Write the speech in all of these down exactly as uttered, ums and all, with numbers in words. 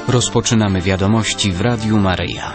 Rozpoczynamy wiadomości w Radiu Maryja.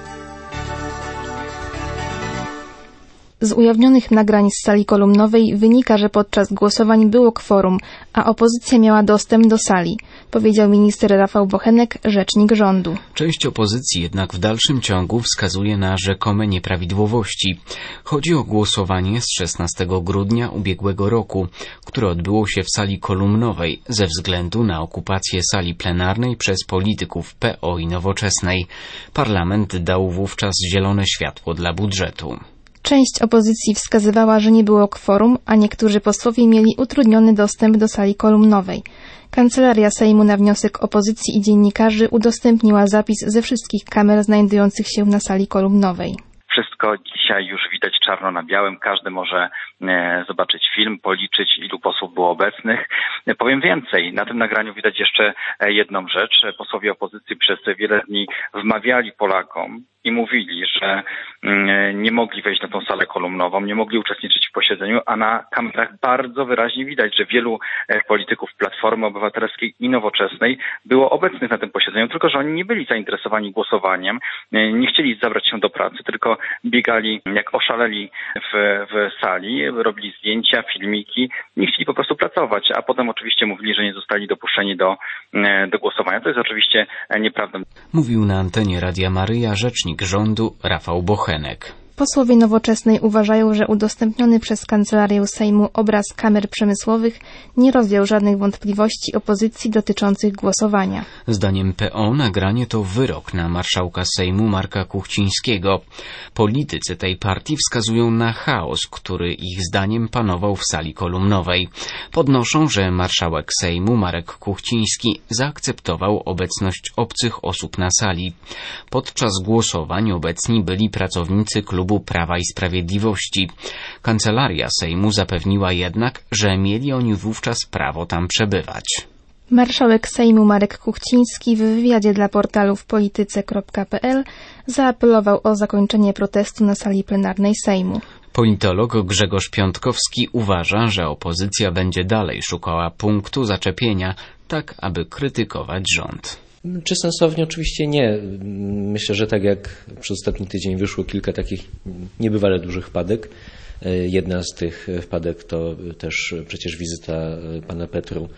Z ujawnionych nagrań z sali kolumnowej wynika, że podczas głosowań było kworum, a opozycja miała dostęp do sali, powiedział minister Rafał Bochenek, rzecznik rządu. Część opozycji jednak w dalszym ciągu wskazuje na rzekome nieprawidłowości. Chodzi o głosowanie z szesnastego grudnia ubiegłego roku, które odbyło się w sali kolumnowej ze względu na okupację sali plenarnej przez polityków P O i Nowoczesnej. Parlament dał wówczas zielone światło dla budżetu. Część opozycji wskazywała, że nie było kworum, a niektórzy posłowie mieli utrudniony dostęp do sali kolumnowej. Kancelaria Sejmu na wniosek opozycji i dziennikarzy udostępniła zapis ze wszystkich kamer znajdujących się na sali kolumnowej. Wszystko dzisiaj już widać czarno na białym. Każdy może e, zobaczyć film, policzyć, ilu posłów było obecnych. E, powiem więcej. Na tym nagraniu widać jeszcze jedną rzecz. Posłowie opozycji przez wiele dni wmawiali Polakom i mówili, że e, nie mogli wejść na tą salę kolumnową, nie mogli uczestniczyć w posiedzeniu, a na kamerach bardzo wyraźnie widać, że wielu e, polityków Platformy Obywatelskiej i Nowoczesnej było obecnych na tym posiedzeniu, tylko że oni nie byli zainteresowani głosowaniem, e, nie chcieli zabrać się do pracy, tylko biegali jak oszaleli w, w sali, robili zdjęcia, filmiki, nie chcieli po prostu pracować, a potem oczywiście mówili, że nie zostali dopuszczeni do, do głosowania. To jest oczywiście nieprawda. Mówił na antenie Radia Maryja rzecznik rządu Rafał Bochenek. Posłowie Nowoczesnej uważają, że udostępniony przez Kancelarię Sejmu obraz kamer przemysłowych nie rozwiał żadnych wątpliwości opozycji dotyczących głosowania. Zdaniem P O nagranie to wyrok na marszałka Sejmu Marka Kuchcińskiego. Politycy tej partii wskazują na chaos, który ich zdaniem panował w sali kolumnowej. Podnoszą, że marszałek Sejmu Marek Kuchciński zaakceptował obecność obcych osób na sali. Podczas głosowań obecni byli pracownicy klubu Prawa i Sprawiedliwości. Kancelaria Sejmu zapewniła jednak, że mieli oni wówczas prawo tam przebywać. Marszałek Sejmu Marek Kuchciński w wywiadzie dla portalu w polityce kropka p l zaapelował o zakończenie protestu na sali plenarnej Sejmu. Politolog Grzegorz Piątkowski uważa, że opozycja będzie dalej szukała punktu zaczepienia, tak aby krytykować rząd. Czy sensownie? Oczywiście nie. Myślę, że tak jak przez ostatni tydzień wyszło kilka takich niebywale dużych wpadek. Jedna z tych wpadek to też przecież wizyta pana Petru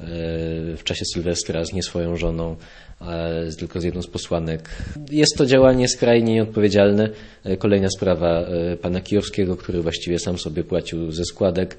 w czasie Sylwestra z nie swoją żoną, tylko z jedną z posłanek. Jest to działanie skrajnie nieodpowiedzialne. Kolejna sprawa pana Kijowskiego, który właściwie sam sobie płacił ze składek.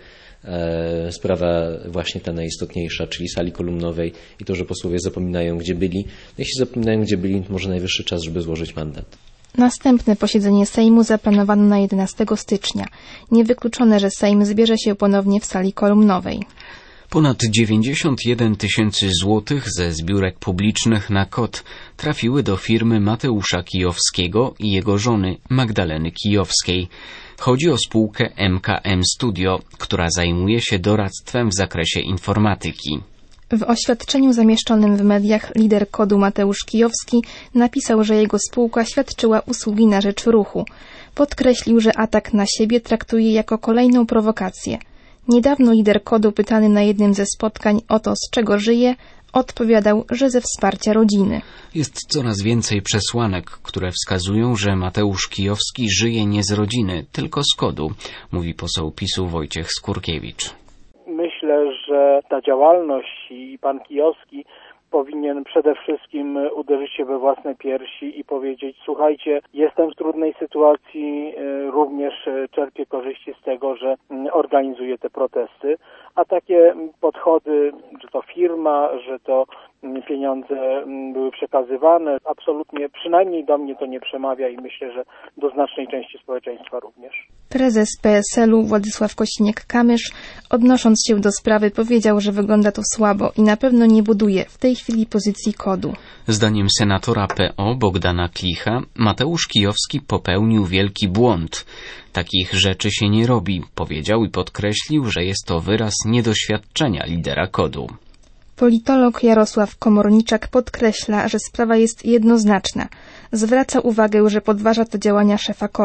Sprawa właśnie ta najistotniejsza, czyli sali kolumnowej i to, że posłowie zapominają, gdzie byli. Jeśli zapominają, gdzie byli, to może najwyższy czas, żeby złożyć mandat. Następne posiedzenie Sejmu zaplanowano na jedenastego stycznia. Niewykluczone, że Sejm zbierze się ponownie w sali kolumnowej. Ponad dziewięćdziesiąt jeden tysięcy złotych ze zbiórek publicznych na kod trafiły do firmy Mateusza Kijowskiego i jego żony Magdaleny Kijowskiej. Chodzi o spółkę M K M Studio, która zajmuje się doradztwem w zakresie informatyki. W oświadczeniu zamieszczonym w mediach lider kodu Mateusz Kijowski napisał, że jego spółka świadczyła usługi na rzecz ruchu. Podkreślił, że atak na siebie traktuje jako kolejną prowokację. Niedawno lider kodu, pytany na jednym ze spotkań o to, z czego żyje, odpowiadał, że ze wsparcia rodziny. Jest coraz więcej przesłanek, które wskazują, że Mateusz Kijowski żyje nie z rodziny, tylko z kodu, mówi poseł PiSu Wojciech Skurkiewicz. Myślę, że ta działalność i pan Kijowski powinien przede wszystkim uderzyć się we własne piersi i powiedzieć: słuchajcie, jestem w trudnej sytuacji, również czerpię korzyści z tego, że organizuję te protesty, a takie podchody, że to firma, że to pieniądze były przekazywane, absolutnie, przynajmniej do mnie to nie przemawia i myślę, że do znacznej części społeczeństwa również. Prezes P S L u Władysław Kosiniak-Kamysz, odnosząc się do sprawy, powiedział, że wygląda to słabo i na pewno nie buduje w tej chwili pozycji kodu. Zdaniem senatora P O Bogdana Klicha, Mateusz Kijowski popełnił wielki błąd. Takich rzeczy się nie robi, powiedział i podkreślił, że jest to wyraz niedoświadczenia lidera kodu. Politolog Jarosław Komorniczak podkreśla, że sprawa jest jednoznaczna. Zwraca uwagę, że podważa to działania szefa kodu.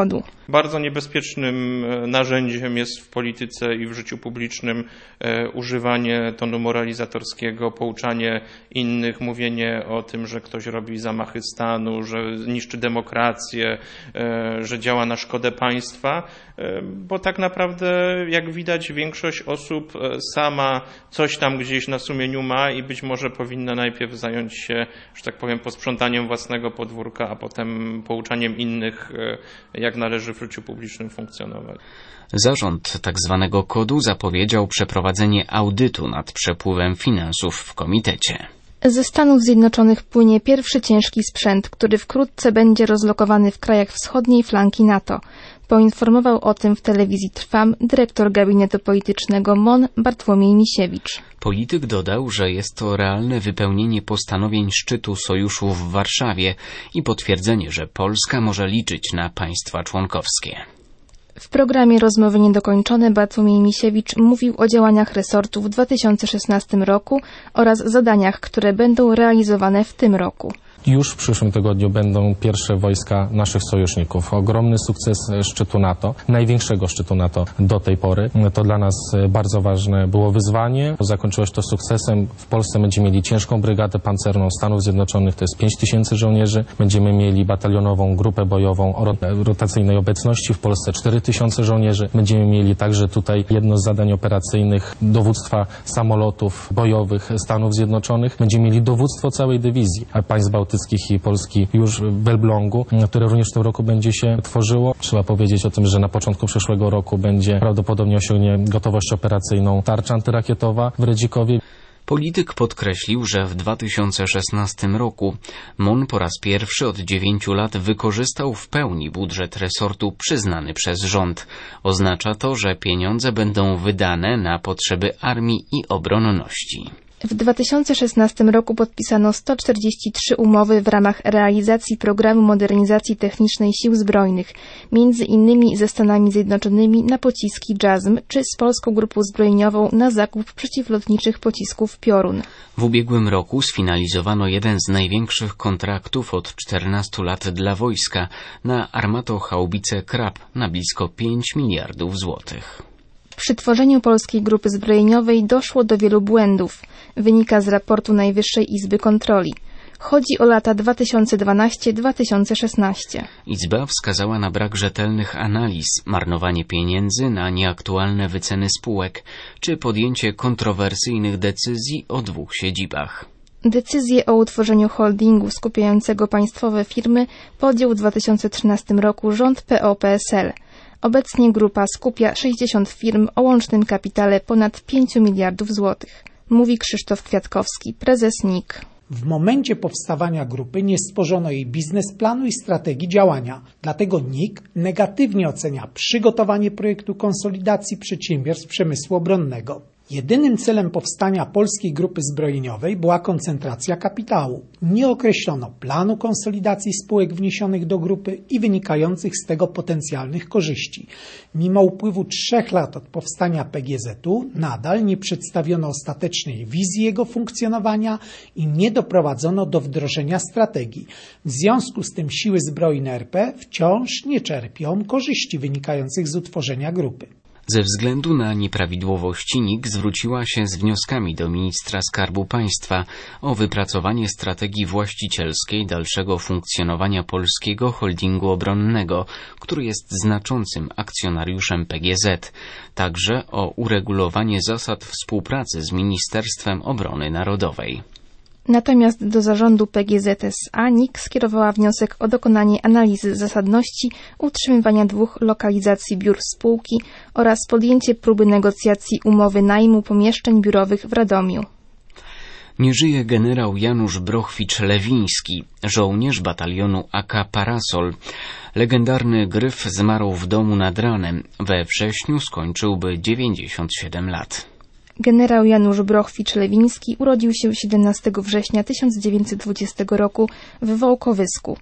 Bardzo niebezpiecznym narzędziem jest w polityce i w życiu publicznym używanie tonu moralizatorskiego, pouczanie innych, mówienie o tym, że ktoś robi zamachy stanu, że niszczy demokrację, że działa na szkodę państwa, bo tak naprawdę, jak widać, większość osób sama coś tam gdzieś na sumieniu ma i być może powinna najpierw zająć się, że tak powiem, posprzątaniem własnego podwórka, a potem pouczaniem innych, jak należy w życiu publicznym funkcjonować. Zarząd tak zwanego kodu zapowiedział przeprowadzenie audytu nad przepływem finansów w komitecie. Ze Stanów Zjednoczonych płynie pierwszy ciężki sprzęt, który wkrótce będzie rozlokowany w krajach wschodniej flanki NATO. Poinformował o tym w telewizji Trwam dyrektor gabinetu politycznego M O N Bartłomiej Misiewicz. Polityk dodał, że jest to realne wypełnienie postanowień szczytu sojuszu w Warszawie i potwierdzenie, że Polska może liczyć na państwa członkowskie. W programie Rozmowy Niedokończone Bartłomiej Misiewicz mówił o działaniach resortu w dwa tysiące szesnastym roku oraz zadaniach, które będą realizowane w tym roku. Już w przyszłym tygodniu będą pierwsze wojska naszych sojuszników. Ogromny sukces szczytu NATO, największego szczytu NATO do tej pory. To dla nas bardzo ważne było wyzwanie. Zakończyło się to sukcesem. W Polsce będziemy mieli ciężką brygadę pancerną Stanów Zjednoczonych, to jest pięć tysięcy żołnierzy. Będziemy mieli batalionową grupę bojową o rotacyjnej obecności, w Polsce cztery tysiące żołnierzy. Będziemy mieli także tutaj jedno z zadań operacyjnych dowództwa samolotów bojowych Stanów Zjednoczonych. Będziemy mieli dowództwo całej dywizji państw bałtyckich i Polski już w Elblągu, które również w tym roku będzie się tworzyło. Trzeba powiedzieć o tym, że na początku przyszłego roku będzie prawdopodobnie osiągnie gotowość operacyjną tarcza antyrakietowa w Redzikowie. Polityk podkreślił, że w dwa tysiące szesnastym roku M O N po raz pierwszy od dziewięciu lat wykorzystał w pełni budżet resortu przyznany przez rząd. Oznacza to, że pieniądze będą wydane na potrzeby armii i obronności. W dwa tysiące szesnastym roku podpisano sto czterdzieści trzy umowy w ramach realizacji programu modernizacji technicznej Sił Zbrojnych, między innymi ze Stanami Zjednoczonymi na pociski JASM czy z Polską Grupą Zbrojeniową na zakup przeciwlotniczych pocisków Piorun. W ubiegłym roku sfinalizowano jeden z największych kontraktów od czternastu lat dla wojska na armatochaubice Krab na blisko pięć miliardów złotych. Przy tworzeniu Polskiej Grupy Zbrojeniowej doszło do wielu błędów, wynika z raportu Najwyższej Izby Kontroli. Chodzi o lata dwa tysiące dwunasty do dwa tysiące szesnastego. Izba wskazała na brak rzetelnych analiz, marnowanie pieniędzy na nieaktualne wyceny spółek, czy podjęcie kontrowersyjnych decyzji o dwóch siedzibach. Decyzję o utworzeniu holdingu skupiającego państwowe firmy podjął w dwa tysiące trzynastym roku rząd P O P S L. Obecnie grupa skupia sześćdziesiąt firm o łącznym kapitale ponad pięć miliardów złotych, mówi Krzysztof Kwiatkowski, prezes N I K. W momencie powstawania grupy nie stworzono jej biznesplanu i strategii działania. Dlatego N I K negatywnie ocenia przygotowanie projektu konsolidacji przedsiębiorstw przemysłu obronnego. Jedynym celem powstania Polskiej Grupy Zbrojeniowej była koncentracja kapitału. Nie określono planu konsolidacji spółek wniesionych do grupy i wynikających z tego potencjalnych korzyści. Mimo upływu trzech lat od powstania P G Z u nadal nie przedstawiono ostatecznej wizji jego funkcjonowania i nie doprowadzono do wdrożenia strategii. W związku z tym siły zbrojne R P wciąż nie czerpią korzyści wynikających z utworzenia grupy. Ze względu na nieprawidłowości N I K zwróciła się z wnioskami do ministra Skarbu Państwa o wypracowanie strategii właścicielskiej dalszego funkcjonowania Polskiego Holdingu Obronnego, który jest znaczącym akcjonariuszem P G Z, także o uregulowanie zasad współpracy z Ministerstwem Obrony Narodowej. Natomiast do zarządu P G Z S A N I K skierowała wniosek o dokonanie analizy zasadności utrzymywania dwóch lokalizacji biur spółki oraz podjęcie próby negocjacji umowy najmu pomieszczeń biurowych w Radomiu. Nie żyje generał Janusz Brochwicz-Lewiński, żołnierz batalionu A K Parasol. Legendarny Gryf zmarł w domu nad ranem. We wrześniu skończyłby dziewięćdziesiąt siedem lat. Generał Janusz Brochwicz-Lewiński urodził się siedemnastego września tysiąc dziewięćset dwudziestego roku w Wołkowysku.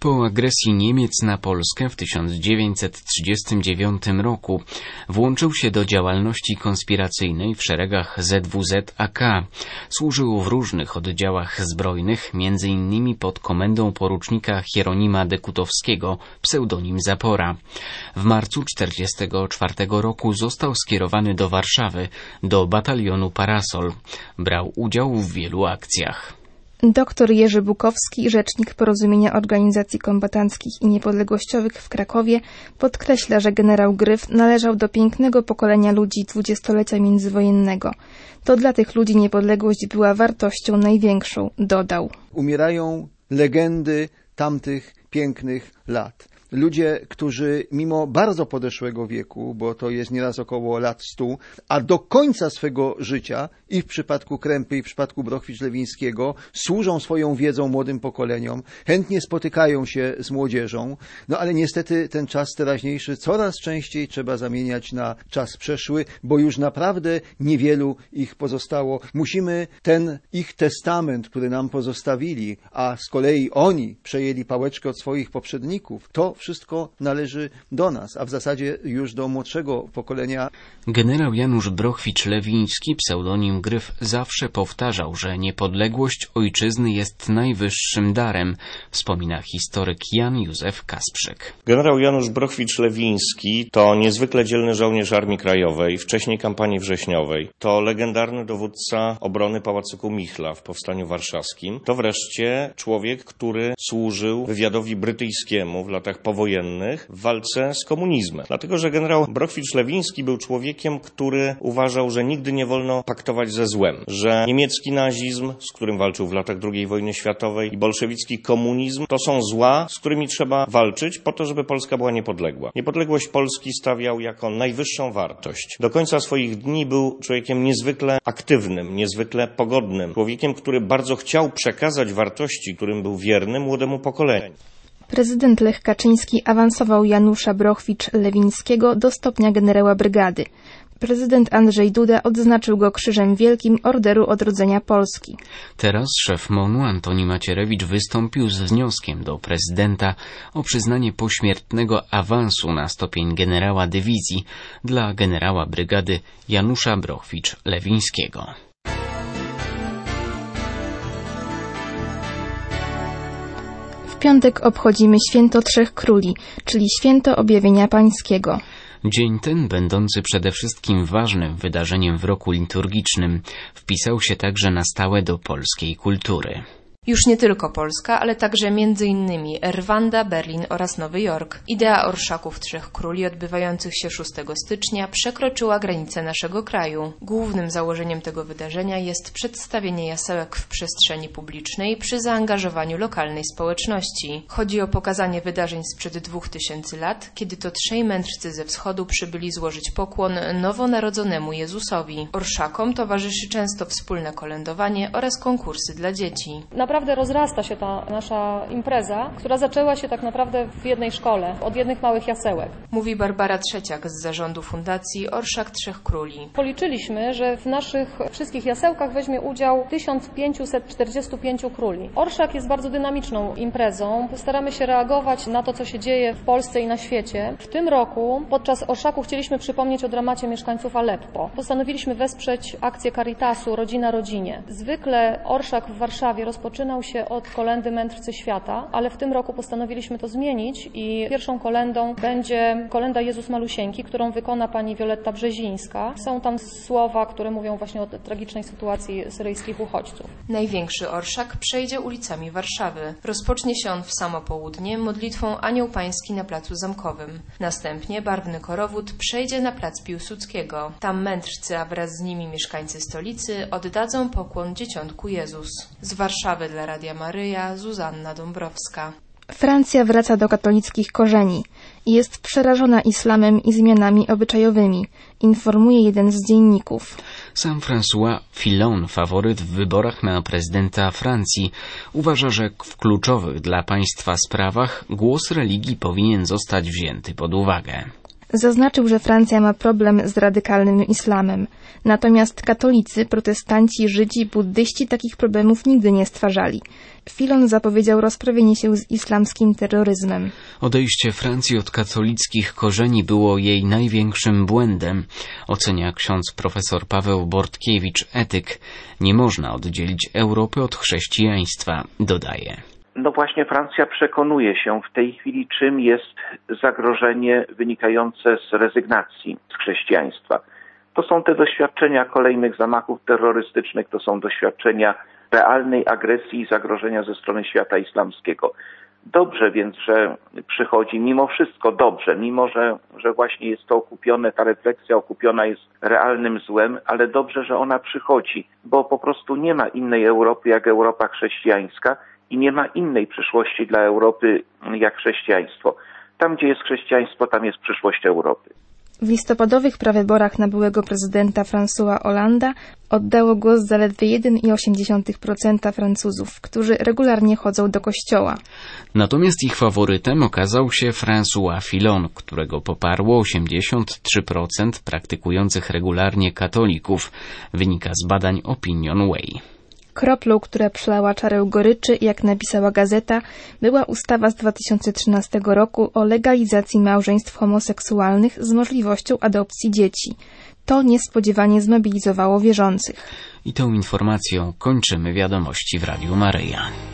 Po agresji Niemiec na Polskę w tysiąc dziewięćset trzydziestym dziewiątym roku włączył się do działalności konspiracyjnej w szeregach Z W Z A K. Służył w różnych oddziałach zbrojnych, między innymi pod komendą porucznika Hieronima Dekutowskiego, pseudonim Zapora. W marcu tysiąc dziewięćset czterdziestego czwartego roku został skierowany do Warszawy, do batalionu Parasol. Brał udział w wielu akcjach. Doktor Jerzy Bukowski, rzecznik Porozumienia Organizacji Kombatanckich i Niepodległościowych w Krakowie, podkreśla, że generał Gryf należał do pięknego pokolenia ludzi dwudziestolecia międzywojennego. To dla tych ludzi niepodległość była wartością największą, dodał. Umierają legendy tamtych pięknych lat. Ludzie, którzy mimo bardzo podeszłego wieku, bo to jest nieraz około lat stu, a do końca swego życia, i w przypadku Krępy, i w przypadku Brochwicz-Lewińskiego, służą swoją wiedzą młodym pokoleniom, chętnie spotykają się z młodzieżą, no ale niestety ten czas teraźniejszy coraz częściej trzeba zamieniać na czas przeszły, bo już naprawdę niewielu ich pozostało. Musimy ten ich testament, który nam pozostawili, a z kolei oni przejęli pałeczkę od swoich poprzedników, to wszystko należy do nas, a w zasadzie już do młodszego pokolenia. Generał Janusz Brochwicz-Lewiński, pseudonim Gryf, zawsze powtarzał, że niepodległość ojczyzny jest najwyższym darem, wspomina historyk Jan Józef Kasprzyk. Generał Janusz Brochwicz-Lewiński to niezwykle dzielny żołnierz Armii Krajowej, wcześniej kampanii wrześniowej. To legendarny dowódca obrony Pałacu Kumichla w Powstaniu Warszawskim. To wreszcie człowiek, który służył wywiadowi brytyjskiemu w latach powojennych w walce z komunizmem. Dlatego, że generał Brochwicz-Lewiński był człowiekiem, który uważał, że nigdy nie wolno paktować ze złem, że niemiecki nazizm, z którym walczył w latach drugiej wojny światowej, i bolszewicki komunizm to są zła, z którymi trzeba walczyć po to, żeby Polska była niepodległa. Niepodległość Polski stawiał jako najwyższą wartość. Do końca swoich dni był człowiekiem niezwykle aktywnym, niezwykle pogodnym, człowiekiem, który bardzo chciał przekazać wartości, którym był wierny młodemu pokoleniu. Prezydent Lech Kaczyński awansował Janusza Brochwicz-Lewińskiego do stopnia generała brygady. Prezydent Andrzej Duda odznaczył go Krzyżem Wielkim Orderu Odrodzenia Polski. Teraz szef M O N-u Antoni Macierewicz wystąpił z wnioskiem do prezydenta o przyznanie pośmiertnego awansu na stopień generała dywizji dla generała brygady Janusza Brochwicz-Lewińskiego. W piątek obchodzimy Święto Trzech Króli, czyli Święto Objawienia Pańskiego. Dzień ten, będący przede wszystkim ważnym wydarzeniem w roku liturgicznym, wpisał się także na stałe do polskiej kultury. Już nie tylko Polska, ale także między innymi Rwanda, Berlin oraz Nowy Jork. Idea orszaków Trzech Króli odbywających się szóstego stycznia przekroczyła granice naszego kraju. Głównym założeniem tego wydarzenia jest przedstawienie jasełek w przestrzeni publicznej przy zaangażowaniu lokalnej społeczności. Chodzi o pokazanie wydarzeń sprzed dwóch tysięcy lat, kiedy to trzej mędrcy ze wschodu przybyli złożyć pokłon nowonarodzonemu Jezusowi. Orszakom towarzyszy często wspólne kolędowanie oraz konkursy dla dzieci. Naprawdę rozrasta się ta nasza impreza, która zaczęła się tak naprawdę w jednej szkole, od jednych małych jasełek. Mówi Barbara Trzeciak z zarządu Fundacji Orszak Trzech Króli. Policzyliśmy, że w naszych wszystkich jasełkach weźmie udział tysiąc pięćset czterdzieści pięć króli. Orszak jest bardzo dynamiczną imprezą. Staramy się reagować na to, co się dzieje w Polsce i na świecie. W tym roku podczas Orszaku chcieliśmy przypomnieć o dramacie mieszkańców Aleppo. Postanowiliśmy wesprzeć akcję Caritasu Rodzina Rodzinie. Zwykle Orszak w Warszawie rozpoczyna Zaczynał się od kolendy Mędrcy Świata, ale w tym roku postanowiliśmy to zmienić i pierwszą kolendą będzie kolenda Jezus Malusieńki, którą wykona pani Wioletta Brzezińska. Są tam słowa, które mówią właśnie o tragicznej sytuacji syryjskich uchodźców. Największy orszak przejdzie ulicami Warszawy. Rozpocznie się on w samo południe modlitwą Anioł Pański na Placu Zamkowym. Następnie barwny korowód przejdzie na Plac Piłsudskiego. Tam mędrcy, a wraz z nimi mieszkańcy stolicy oddadzą pokłon Dzieciątku Jezus. Z Warszawy dla Radia Maryja, Zuzanna Dąbrowska. Francja wraca do katolickich korzeni i jest przerażona islamem i zmianami obyczajowymi, informuje jeden z dzienników. Sam François Fillon, faworyt w wyborach na prezydenta Francji, uważa, że w kluczowych dla państwa sprawach głos religii powinien zostać wzięty pod uwagę. Zaznaczył, że Francja ma problem z radykalnym islamem. Natomiast katolicy, protestanci, Żydzi, buddyści takich problemów nigdy nie stwarzali. Filon zapowiedział rozprawienie się z islamskim terroryzmem. Odejście Francji od katolickich korzeni było jej największym błędem, ocenia ksiądz profesor Paweł Bortkiewicz, etyk. Nie można oddzielić Europy od chrześcijaństwa, dodaje. No właśnie Francja przekonuje się w tej chwili, czym jest zagrożenie wynikające z rezygnacji z chrześcijaństwa. To są te doświadczenia kolejnych zamachów terrorystycznych, to są doświadczenia realnej agresji i zagrożenia ze strony świata islamskiego. Dobrze więc, że przychodzi, mimo wszystko dobrze, mimo że, że właśnie jest to okupione, ta refleksja okupiona jest realnym złem, ale dobrze, że ona przychodzi, bo po prostu nie ma innej Europy jak Europa chrześcijańska i nie ma innej przyszłości dla Europy jak chrześcijaństwo. Tam, gdzie jest chrześcijaństwo, tam jest przyszłość Europy. W listopadowych prawyborach na byłego prezydenta Françoisa Hollanda oddało głos zaledwie jeden przecinek osiem procent Francuzów, którzy regularnie chodzą do kościoła. Natomiast ich faworytem okazał się François Fillon, którego poparło osiemdziesiąt trzy procent praktykujących regularnie katolików, wynika z badań Opinion Way. Kroplą, która przelała czarę goryczy, jak napisała gazeta, była ustawa z dwa tysiące trzynastego roku o legalizacji małżeństw homoseksualnych z możliwością adopcji dzieci. To niespodziewanie zmobilizowało wierzących. I tą informacją kończymy wiadomości w Radiu Maryja.